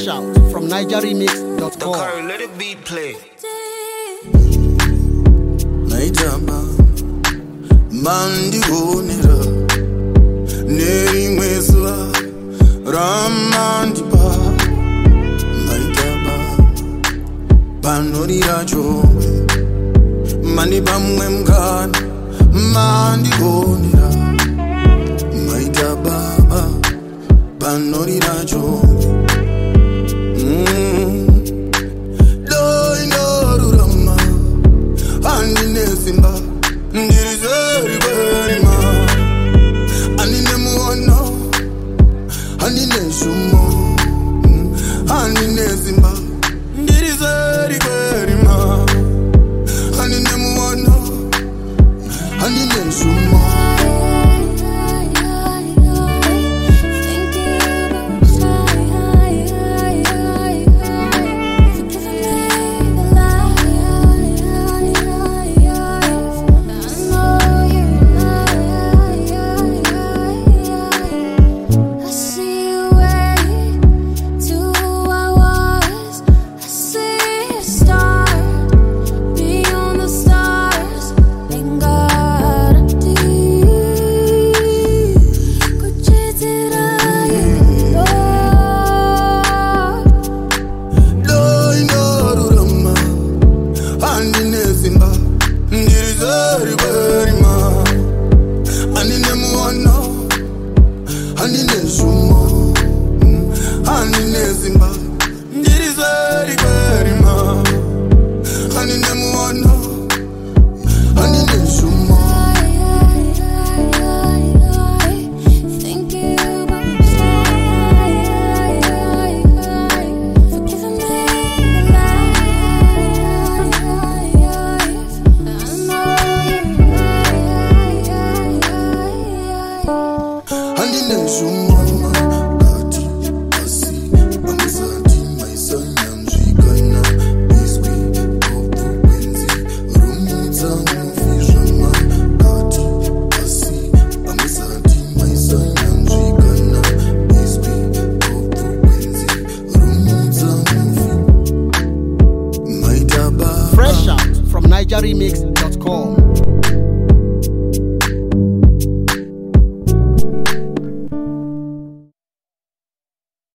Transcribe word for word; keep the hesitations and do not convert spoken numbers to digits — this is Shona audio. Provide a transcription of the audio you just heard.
Fresh out from niger remix dot com. Let it be play. Naitaba mandi gonera neri mwezwa ramandi pa Naitaba panorira chomwe mani bamwe mgana mandi gonera Naitaba panorira chomwe mm. Doi norurama Anine simba Ndirizeri berima Anine muono Anine shumo Anine simba Ndirizeri berima Anine muono Anine shumo Fresh out from niger remix dot com.